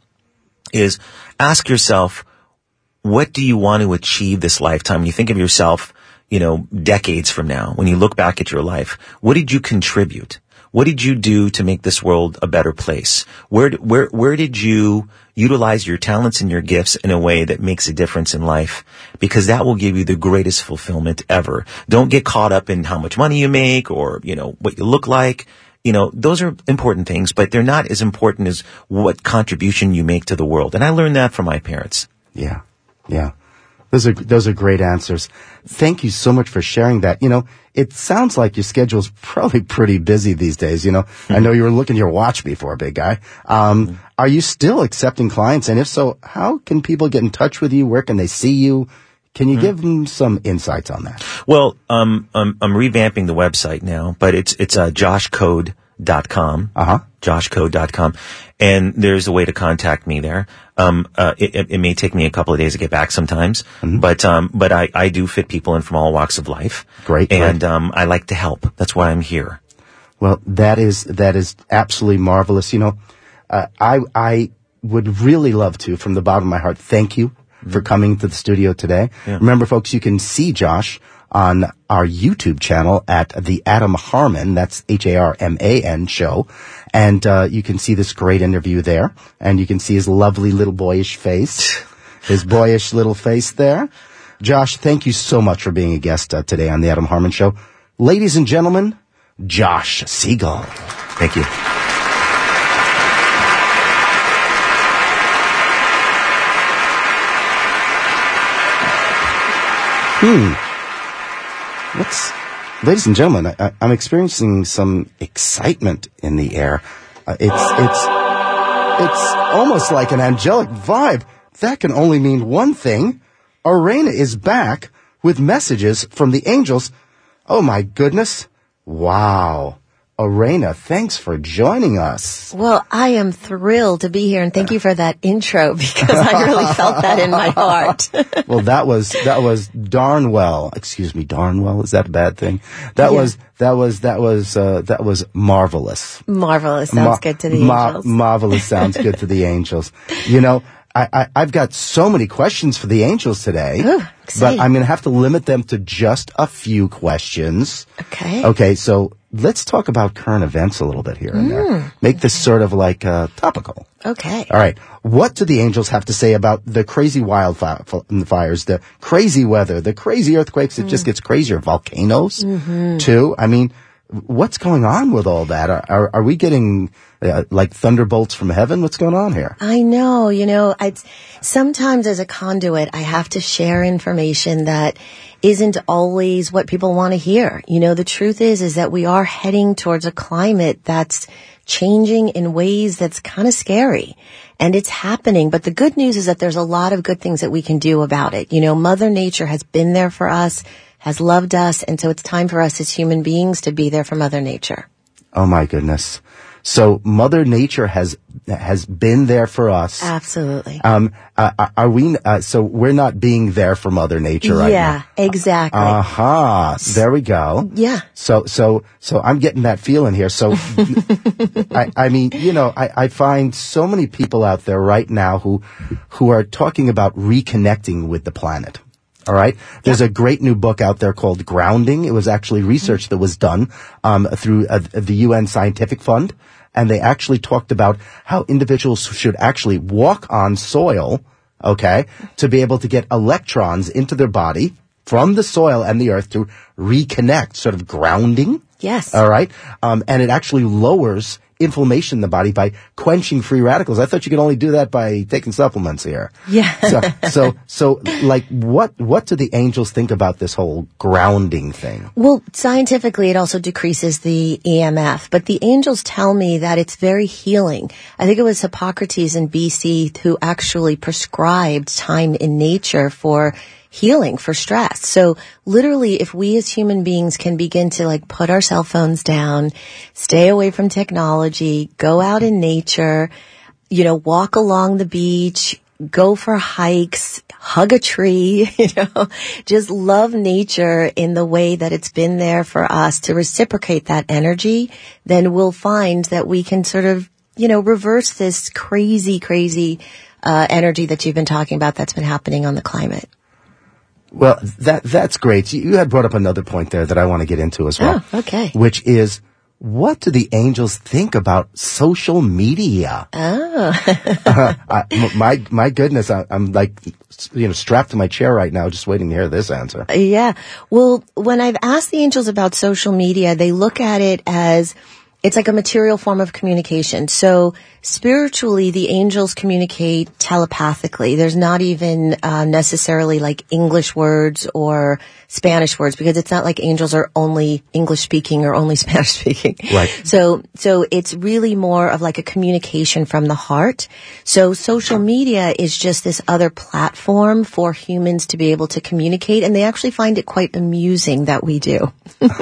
is ask yourself, what do you want to achieve this lifetime? When you think of yourself, you know, decades from now, when you look back at your life, what did you contribute? What did you do to make this world a better place? Where, where, where did you utilize your talents and your gifts in a way that makes a difference in life? Because that will give you the greatest fulfillment ever. Don't get caught up in how much money you make or, you know, what you look like. You know, those are important things, but they're not as important as what contribution you make to the world. And I learned that from my parents. Yeah. Yeah. Those are, those are great answers. Thank you so much for sharing that. You know, it sounds like your schedule's probably pretty busy these days. You know, mm-hmm. I know you were looking at your watch before, big guy. Um, mm-hmm. Are you still accepting clients? And if so, how can people get in touch with you? Where can they see you? Can you mm-hmm. give them some insights on that? Well, um, I'm, I'm revamping the website now, but it's, it's, uh, josh code dot com. Uh-huh. josh code dot com. And there's a way to contact me there. Um, uh, it, it may take me a couple of days to get back sometimes, mm-hmm. but, um, but I, I do fit people in from all walks of life. Great. And, great. um, I like to help. That's why I'm here. Well, that is, that is absolutely marvelous. You know, uh, I, I would really love to, from the bottom of my heart, thank you mm-hmm. for coming to the studio today. Yeah. Remember, folks, you can see Josh on our YouTube channel at The Adam Harmon, that's H A R M A N show. And, uh, you can see this great interview there. And you can see his lovely little boyish face, his boyish little face there. Josh, thank you so much for being a guest uh, today on The Adam Harmon Show. Ladies and gentlemen, Josh Siegel. Thank you. Hmm. What's, ladies and gentlemen, I, I'm experiencing some excitement in the air. Uh, it's, it's, it's almost like an angelic vibe. That can only mean one thing. Arena is back with messages from the angels. Oh my goodness. Wow. Arena, thanks for joining us. Well, I am thrilled to be here, and thank you for that intro, because I really felt that in my heart. Well, that was, that was darn well, excuse me, darn well, is that a bad thing? That yeah. was, that was, that was, uh, that was marvelous. Marvelous sounds Ma- good to the ma- angels. Marvelous sounds good to the angels. You know, I, I, I've got so many questions for the angels today, Ooh, but I'm going to have to limit them to just a few questions. Okay. Okay, so let's talk about current events a little bit here and there. Mm. Make this sort of like uh, topical. Okay. All right. What do the angels have to say about the crazy wildfires, the crazy weather, the crazy earthquakes? It Mm. just gets crazier. Volcanoes, Mhm. too. I mean, what's going on with all that? Are, are, are we getting uh, like thunderbolts from heaven? What's going on here? I know, you know, I sometimes as a conduit, I have to share information that isn't always what people want to hear. You know, the truth is, is that we are heading towards a climate that's changing in ways that's kind of scary. And it's happening. But the good news is that there's a lot of good things that we can do about it. You know, Mother Nature has been there for us, has loved us, and so it's time for us as human beings to be there for Mother Nature. Oh my goodness. So Mother Nature has has been there for us. Absolutely. Um, uh, are we? Uh, so we're not being there for Mother Nature right yeah, now. exactly. Aha! Uh-huh. There we go. Yeah. So so so I'm getting that feeling here. So I, I mean, you know, I, I find so many people out there right now who who are talking about reconnecting with the planet. All right. There's a great new book out there called Grounding. It was actually research that was done um, through uh, the U N Scientific Fund, and they actually talked about how individuals should actually walk on soil, okay, to be able to get electrons into their body from the soil and the earth to reconnect, sort of grounding. Yes. All right. Um, and it actually lowers inflammation in the body by quenching free radicals. I thought you could only do that by taking supplements here. Yeah. so, so, so, like, what, what do the angels think about this whole grounding thing? Well, scientifically, it also decreases the E M F, but the angels tell me that it's very healing. I think it was Hippocrates in B C who actually prescribed time in nature for healing, for stress. So literally, if we as human beings can begin to like put our cell phones down, stay away from technology, go out in nature, you know, walk along the beach, go for hikes, hug a tree, you know, just love nature in the way that it's been there for us to reciprocate that energy, then we'll find that we can sort of, you know, reverse this crazy, crazy uh, energy that you've been talking about that's been happening on the climate. Well, that that's great. You, you had brought up another point there that I want to get into as well. Oh, okay. Which is, what do the angels think about social media? Oh. uh, I, my my goodness, I, I'm like, you know, strapped to my chair right now, just waiting to hear this answer. Yeah. Well, when I've asked the angels about social media, they look at it as it's like a material form of communication. So spiritually, the angels communicate telepathically. There's not even uh, necessarily like English words or Spanish words, because it's not like angels are only English speaking or only Spanish speaking. Right. So, so it's really more of like a communication from the heart. So social media is just this other platform for humans to be able to communicate, and they actually find it quite amusing that we do.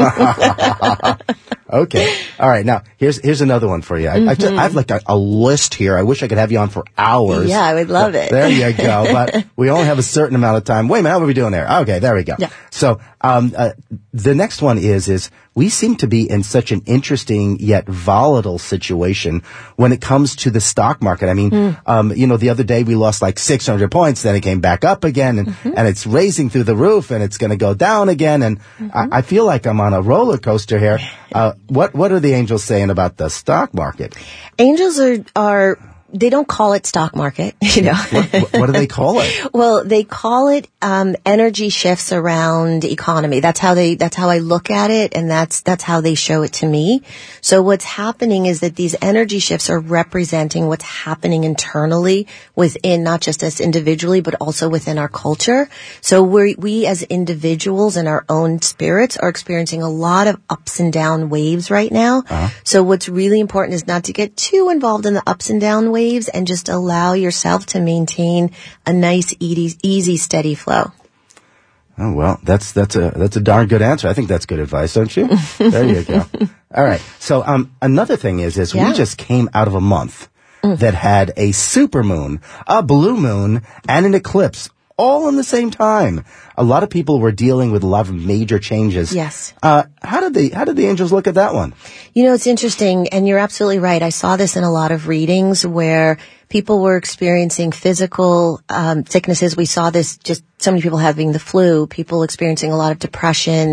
Okay. All right. Now, here's here's another one for you. I, mm-hmm. I, just, I have like a, a list here. I wish I could have you on for hours. Yeah, I would love it. There you go. But we only have a certain amount of time. Wait a minute. How are we doing there? Okay, there we go. Yeah. So um, uh, the next one is is we seem to be in such an interesting yet volatile situation when it comes to the stock market. I mean, mm. um, you know, the other day we lost like six hundred points, then it came back up again, and, mm-hmm. and it's raising through the roof, and it's going to go down again. And mm-hmm. I, I feel like I'm on a roller coaster here. Uh, what what are the angels saying about the stock market? Angels are are. They don't call it stock market, you know. what, what, what do they call it? Well, they call it um energy shifts around economy. That's how they that's how I look at it, and that's that's how they show it to me. So what's happening is that these energy shifts are representing what's happening internally within not just us individually, but also within our culture. So we we as individuals and our own spirits are experiencing a lot of ups and down waves right now. Uh-huh. So what's really important is not to get too involved in the ups and down waves, and just allow yourself to maintain a nice, easy, easy, steady flow. Oh, well, that's, that's a, that's a darn good answer. I think that's good advice, don't you? There you go. All right. So, um, another thing is, is yeah. we just came out of a month mm. that had a supermoon, a blue moon, and an eclipse all in the same time. A lot of people were dealing with a lot of major changes. Yes. Uh, how did the, how did the angels look at that one? You know, it's interesting, and you're absolutely right. I saw this in a lot of readings where people were experiencing physical um, sicknesses. We saw this just so many people having the flu, people experiencing a lot of depression,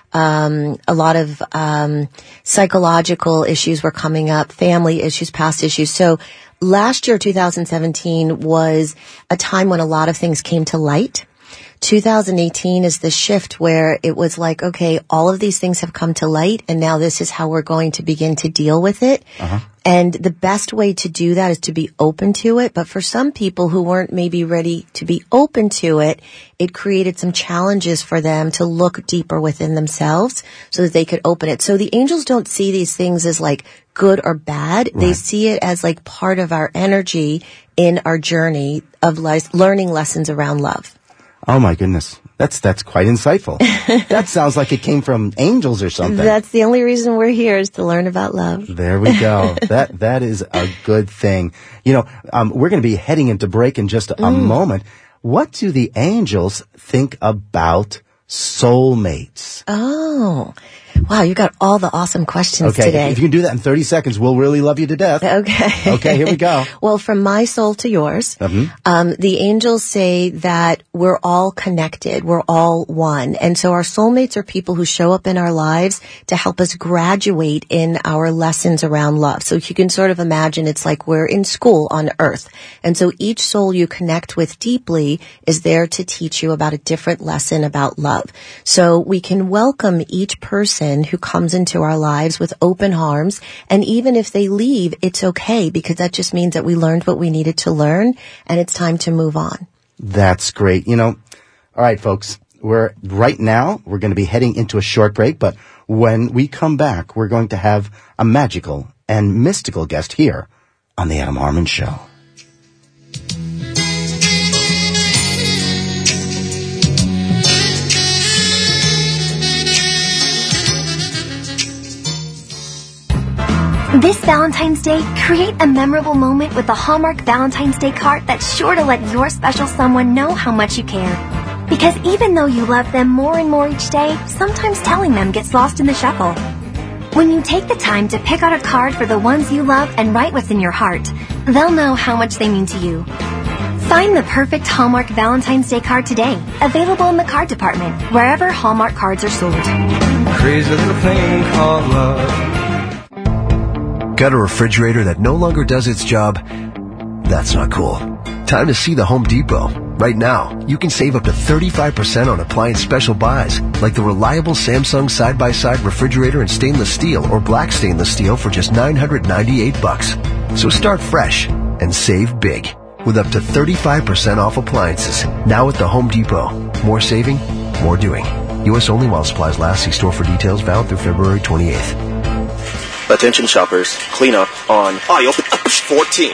um, a lot of um, psychological issues were coming up, family issues, past issues. So last year, two thousand seventeen, was a time when a lot of things came to light. two thousand eighteen is the shift where it was like, okay, all of these things have come to light, and now this is how we're going to begin to deal with it. Uh-huh. And the best way to do that is to be open to it. But for some people who weren't maybe ready to be open to it, it created some challenges for them to look deeper within themselves so that they could open it. So the angels don't see these things as like good or bad. Right. They see it as like part of our energy in our journey of life, learning lessons around love. Oh my goodness. That's, that's quite insightful. That sounds like it came from angels or something. That's the only reason we're here, is to learn about love. There we go. that, that is a good thing. You know, um, we're going to be heading into break in just a, mm. a moment. What do the angels think about soulmates? Oh, wow, you got all the awesome questions okay, today. If, if you can do that in thirty seconds, we'll really love you to death. Okay. Okay, here we go. Well, from my soul to yours, mm-hmm. um, the angels say that we're all connected. We're all one. And so our soulmates are people who show up in our lives to help us graduate in our lessons around love. So you can sort of imagine it's like we're in school on earth. And so each soul you connect with deeply is there to teach you about a different lesson about love. So we can welcome each person who comes into our lives with open arms, and even if they leave, it's okay, because that just means that we learned what we needed to learn, and it's time to move on. That's great. You know, all right, folks, we're right now, we're going to be heading into a short break, but when we come back, we're going to have a magical and mystical guest here on the Adam Harmon Show. This Valentine's Day, create a memorable moment with the Hallmark Valentine's Day card that's sure to let your special someone know how much you care. Because even though you love them more and more each day, sometimes telling them gets lost in the shuffle. When you take the time to pick out a card for the ones you love and write what's in your heart, they'll know how much they mean to you. Find the perfect Hallmark Valentine's Day card today, available in the card department, wherever Hallmark cards are sold. Crazy little thing called love. Got a refrigerator that no longer does its job? That's not cool. Time to see the Home Depot. Right now, you can save up to thirty-five percent on appliance special buys, like the reliable Samsung side-by-side refrigerator in stainless steel or black stainless steel for just nine hundred ninety-eight bucks. So start fresh and save big with up to thirty-five percent off appliances now at the Home Depot. More saving, more doing. U S only while supplies last. See store for details. Valid through February twenty-eighth. Attention shoppers, clean up on aisle fourteen.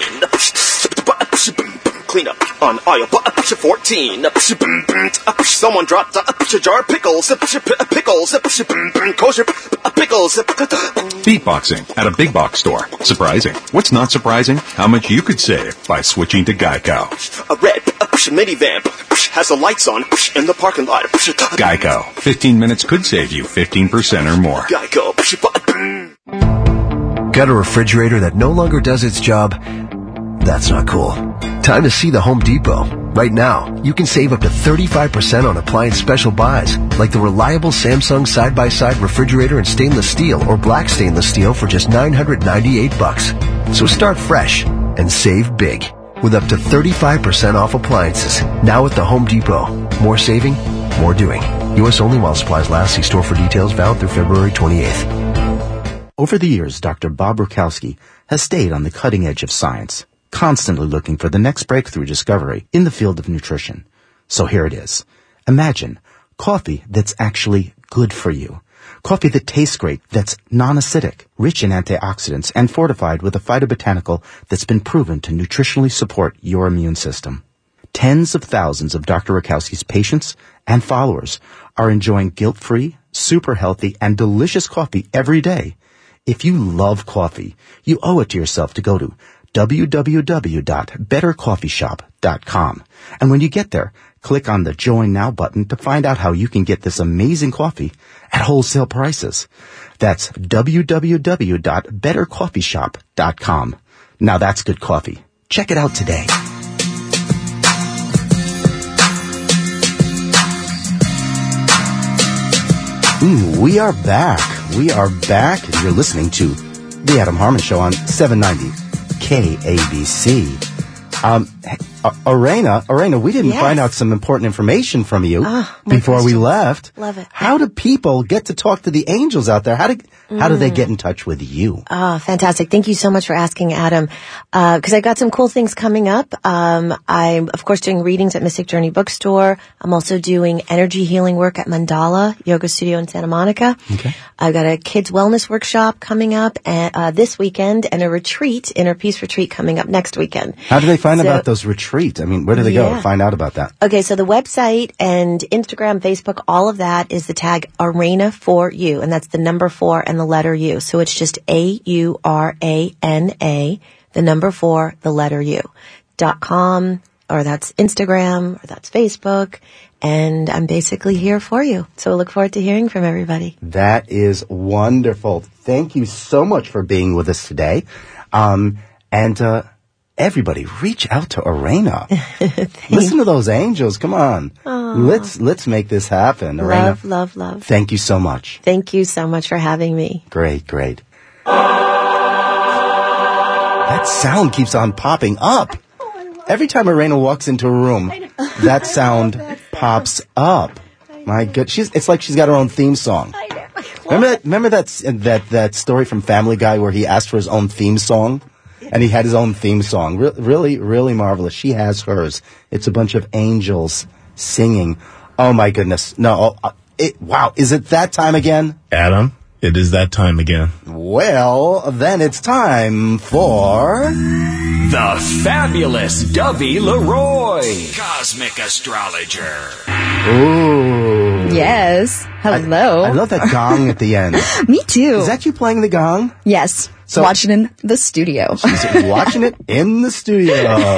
Clean up on aisle fourteen. Someone dropped a jar of pickles. Pickles. Kosher pickles. Beatboxing at a big box store. Surprising. What's not surprising? How much you could save by switching to Geico. A red minivan has the lights on in the parking lot. Geico. fifteen minutes could save you fifteen percent or more. Geico. Got a refrigerator that no longer does its job? That's not cool. Time to see the Home Depot. Right now, you can save up to thirty-five percent on appliance special buys, like the reliable Samsung side-by-side refrigerator in stainless steel or black stainless steel for just nine hundred ninety-eight bucks. So start fresh and save big with up to thirty-five percent off appliances now at the Home Depot. More saving, more doing. U S only while supplies last. See store for details. Valid through February twenty-eighth. Over the years, Doctor Bob Rakowski has stayed on the cutting edge of science, constantly looking for the next breakthrough discovery in the field of nutrition. So here it is. Imagine coffee that's actually good for you. Coffee that tastes great, that's non-acidic, rich in antioxidants, and fortified with a phytobotanical that's been proven to nutritionally support your immune system. Tens of thousands of Doctor Rakowski's patients and followers are enjoying guilt-free, super healthy, and delicious coffee every day. If you love coffee, you owe it to yourself to go to w w w dot better coffee shop dot com. And when you get there, Click on the Join Now button to find out how you can get this amazing coffee at wholesale prices. That's w w w dot better coffee shop dot com. Now that's good coffee. Check it out today. Mm, we are back. We are back. You're listening to The Adam Harmon Show on seven ninety K A B C. Um, uh, Arena, Arena, we didn't Yes. find out some important information from you Ah, my before we questions. left. Love it. How do people get to talk to the angels out there? How do how do they Mm. get in touch with you? Oh, fantastic. Thank you so much for asking, Adam. Uh, cause I've got some cool things coming up. Um, I'm, of course, doing readings at Mystic Journey Bookstore. I'm also doing energy healing work at Mandala Yoga Studio in Santa Monica. Okay. I've got a kids wellness workshop coming up and, uh, this weekend and a retreat, inner peace retreat coming up next weekend. How do they find So- about those retreats? I mean, where do they go Yeah. to find out about that? Okay, so the website and Instagram, Facebook, all of that is the tag Arena for You, and that's the number four and the letter U. So it's just A U R A N A, the number four, the letter U, dot com, or that's Instagram, or that's Facebook, and I'm basically here for you. So I look forward to hearing from everybody. That is wonderful. Thank you so much for being with us today. Um, and, uh, everybody reach out to Arena. Listen to those angels. Come on. Aw. Let's, let's make this happen. Arena, Love, love, love. thank you so much. Thank you so much for having me. Great, great. That sound keeps on popping up. Every time Arena walks into a room, that sound pops up. My good, she's, it's like she's got her own theme song. Remember that, remember that, that, that story from Family Guy where he asked for his own theme song? And he had his own theme song. Re- really, really marvelous. She has hers. It's a bunch of angels singing. Oh my goodness. No, oh, it, wow. Is it that time again? Adam, it is that time again. Well, then it's time for... The Fabulous Dovey Leroy, Cosmic Astrologer. Ooh. Yes. Hello. I, I love that gong at the end. Me too. Is that you playing the gong? Yes. So- Watching in the studio. She's watching it in the studio.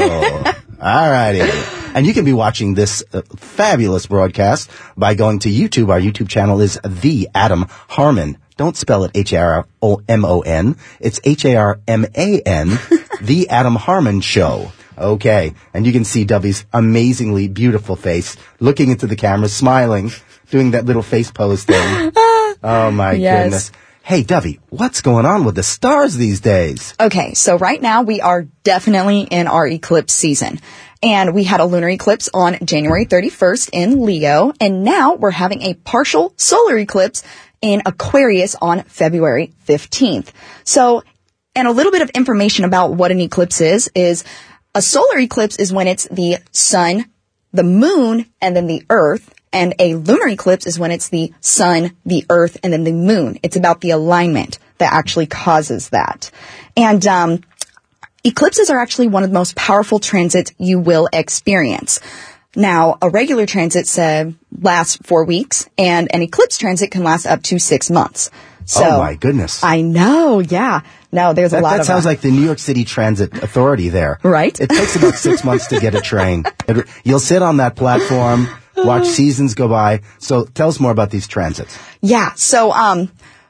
All righty. And you can be watching this uh, fabulous broadcast by going to YouTube. Our YouTube channel is The Adam Harmon. Don't spell it H A R M O N. It's H A R M A N. The Adam Harmon Show. Okay. And you can see Dovey's amazingly beautiful face looking into the camera, smiling, doing that little face pose thing. Oh, my Yes. goodness. Hey, Dovey, what's going on with the stars these days? Okay, so right now we are definitely in our eclipse season. And we had a lunar eclipse on January thirty-first in Leo, and now we're having a partial solar eclipse in Aquarius on February fifteenth. So, and a little bit of information about what an eclipse is, is a solar eclipse is when it's the sun, the moon, and then the earth. And a lunar eclipse is when it's the sun, the earth, and then the moon. It's about the alignment that actually causes that. And um, eclipses are actually one of the most powerful transits you will experience. Now, a regular transit uh, lasts four weeks, and an eclipse transit can last up to six months. So, oh, my goodness. I know, yeah. No, there's That, a lot that of... sounds uh, like the New York City Transit Authority there. Right? It takes about six months to get a train. It, you'll sit on that platform, watch seasons go by. So tell us more about these transits. Yeah. So, um,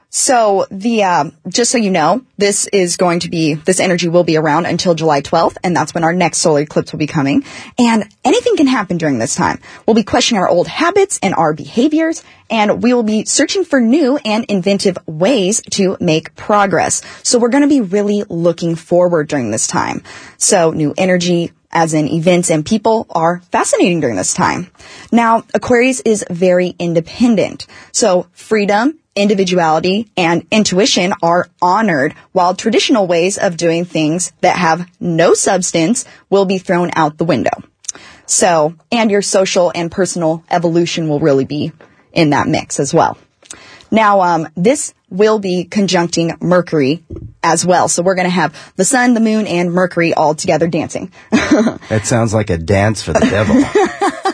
so the, um, just so you know, this is going to be, this energy will be around until July twelfth, and that's when our next solar eclipse will be coming. And anything can happen during this time. We'll be questioning our old habits and our behaviors, and we will be searching for new and inventive ways to make progress. So we're going to be really looking forward during this time. So new energy, as in events and people, are fascinating during this time. Now, Aquarius is very independent. So freedom, individuality, and intuition are honored, while traditional ways of doing things that have no substance will be thrown out the window. So, and your social and personal evolution will really be in that mix as well. Now, um, this will be conjuncting Mercury as well. So we're going to have the sun, the moon, and Mercury all together dancing. That sounds like a dance for the devil.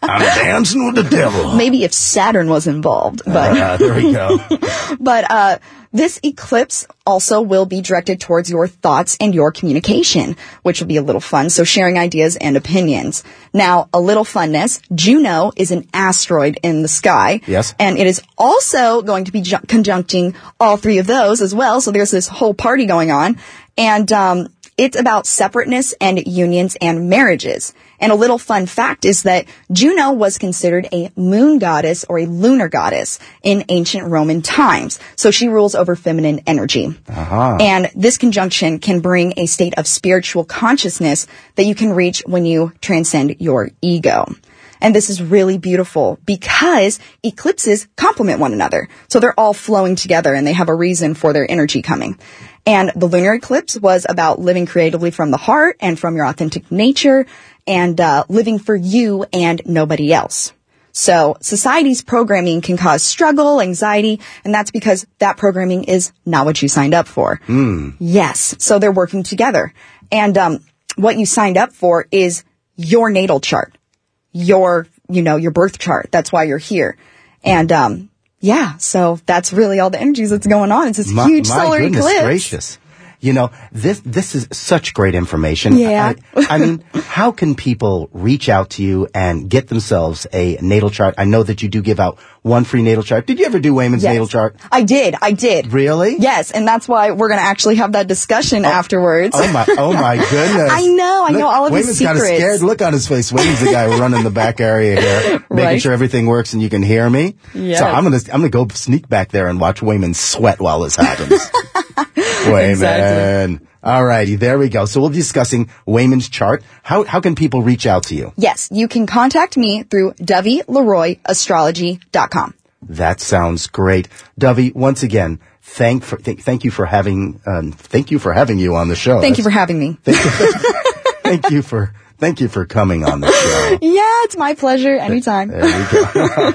I'm dancing with the devil. Maybe if Saturn was involved, but uh, there we go. But uh this eclipse also will be directed towards your thoughts and your communication, which will be a little fun. So sharing ideas and opinions. Now, a little funness. Juno is an asteroid in the sky. Yes. And it is also going to be ju- conjuncting all three of those as well. So there's this whole party going on. And um it's about separateness and unions and marriages. And a little fun fact is that Juno was considered a moon goddess or a lunar goddess in ancient Roman times. So she rules over feminine energy. Uh-huh. And this conjunction can bring a state of spiritual consciousness that you can reach when you transcend your ego. And this is really beautiful because eclipses complement one another. So they're all flowing together and they have a reason for their energy coming. And the lunar eclipse was about living creatively from the heart and from your authentic nature and uh, living for you and nobody else. So society's programming can cause struggle, anxiety, and that's because that programming is not what you signed up for. Mm. Yes. So they're working together. And um, what you signed up for is your natal chart, your, you know, your birth chart. That's why you're here. And um yeah, so that's really all the energies that's going on. It's this my, huge my solar goodness eclipse. gracious. You know, this this is such great information. Yeah. I, I mean, how can people reach out to you and get themselves a natal chart? I know that you do give out one free natal chart. Did you ever do Wayman's Yes. natal chart? I did. I did. Really? Yes, and that's why we're going to actually have that discussion afterwards. Oh my! Oh my goodness! I know. I Look, know all of Wayman's his secrets. got a scared look on his face. Wayman's the guy running the back area here, making Right. sure everything works and you can hear me. Yes. So I'm gonna I'm gonna go sneak back there and watch Wayman sweat while this happens. Wayman. Exactly. All righty, there we go. So we'll be discussing Wayman's chart. How how can people reach out to you? Yes, you can contact me through Dovey Leroy Astrology dot com. That sounds great, Dovey. Once again, thank for th- thank you for having um, thank you for having you on the show. Thank you for having me. Thank you, thank you for thank you for coming on the show. Yeah, it's my pleasure. Anytime. There we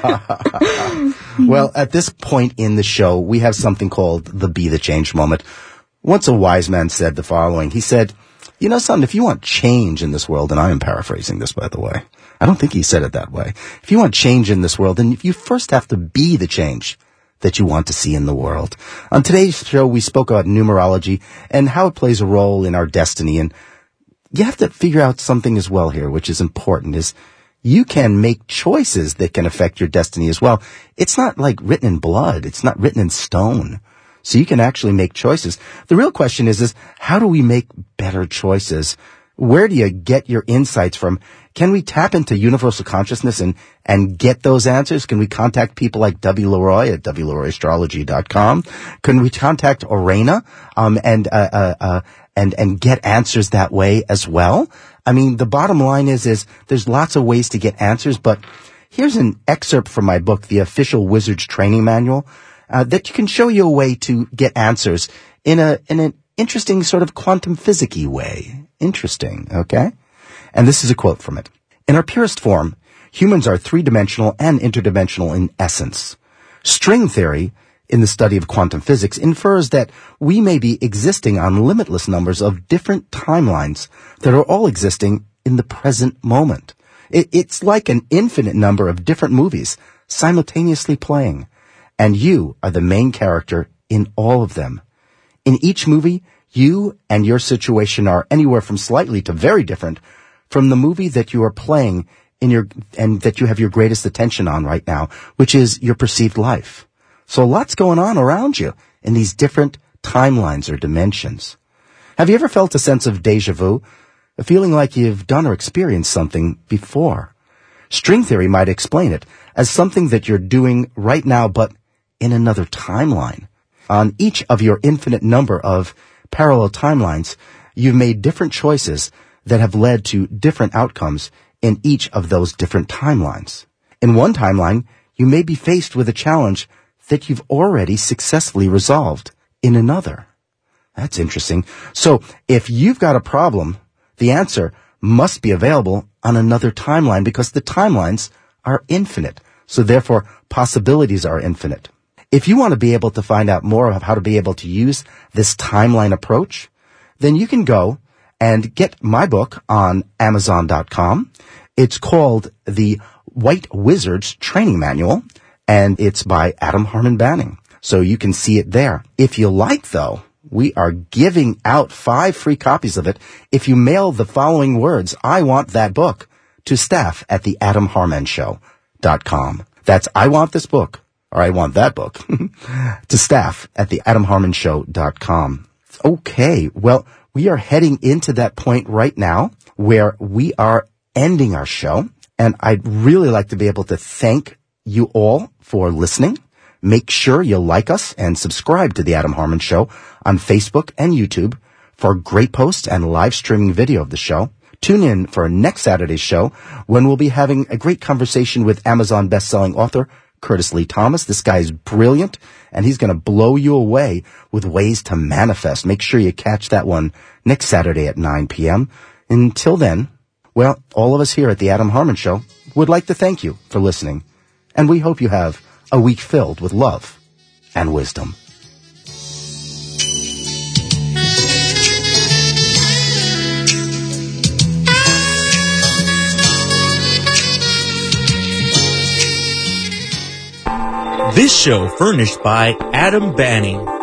go. Well, at this point in the show, we have something called the Be the Change moment. Once a wise man said the following. He said, you know, son, if you want change in this world, and I am paraphrasing this, by the way. I don't think he said it that way. If you want change in this world, then you first have to be the change that you want to see in the world. On today's show, we spoke about numerology and how it plays a role in our destiny. And you have to figure out something as well here, which is important, is you can make choices that can affect your destiny as well. It's not like written in blood. It's not written in stone. So you can actually make choices. The real question is, is how do we make better choices? Where do you get your insights from? Can we tap into universal consciousness and, and get those answers? Can we contact people like W. Leroy at W Leroy Astrology dot com? Can we contact Orena, um, and, uh, uh, uh, and, and get answers that way as well? I mean, the bottom line is, is there's lots of ways to get answers, but here's an excerpt from my book, The Official Wizard's Training Manual, uh, that can show you a way to get answers in a, in an interesting sort of quantum physics-y way. Interesting, okay? And this is a quote from it. In our purest form, humans are three-dimensional and interdimensional in essence. String theory, in the study of quantum physics, infers that we may be existing on limitless numbers of different timelines that are all existing in the present moment. It, it's like an infinite number of different movies simultaneously playing, and you are the main character in all of them. In each movie, you and your situation are anywhere from slightly to very different from the movie that you are playing in your, and that you have your greatest attention on right now, which is your perceived life. So lots going on around you in these different timelines or dimensions. Have you ever felt a sense of déjà vu? A feeling like you've done or experienced something before? String theory might explain it as something that you're doing right now, but in another timeline. On each of your infinite number of parallel timelines, you've made different choices that have led to different outcomes in each of those different timelines. In one timeline, you may be faced with a challenge that you've already successfully resolved in another. That's interesting. So if you've got a problem, the answer must be available on another timeline because the timelines are infinite. So therefore, possibilities are infinite. If you want to be able to find out more of how to be able to use this timeline approach, then you can go and get my book on Amazon dot com. It's called The White Wizards Training Manual, and it's by Adam Harmon Banning. So you can see it there. If you like, though, we are giving out five free copies of it if you mail the following words, I want that book, to staff at the adam harmon show dot com. That's I want this book, or I want that book, to staff at the adam harmon show dot com. Okay, well, we are heading into that point right now where we are ending our show, and I'd really like to be able to thank you all for listening. Make sure you like us and subscribe to The Adam Harmon Show on Facebook and YouTube for great posts and live streaming video of the show. Tune in for next Saturday's show when we'll be having a great conversation with Amazon best-selling author Curtis Lee Thomas. This guy is brilliant, and he's going to blow you away with ways to manifest. Make sure you catch that one next Saturday at nine p.m. Until then, well, all of us here at The Adam Harmon Show would like to thank you for listening, and we hope you have a week filled with love and wisdom. This show furnished by Adam Banning.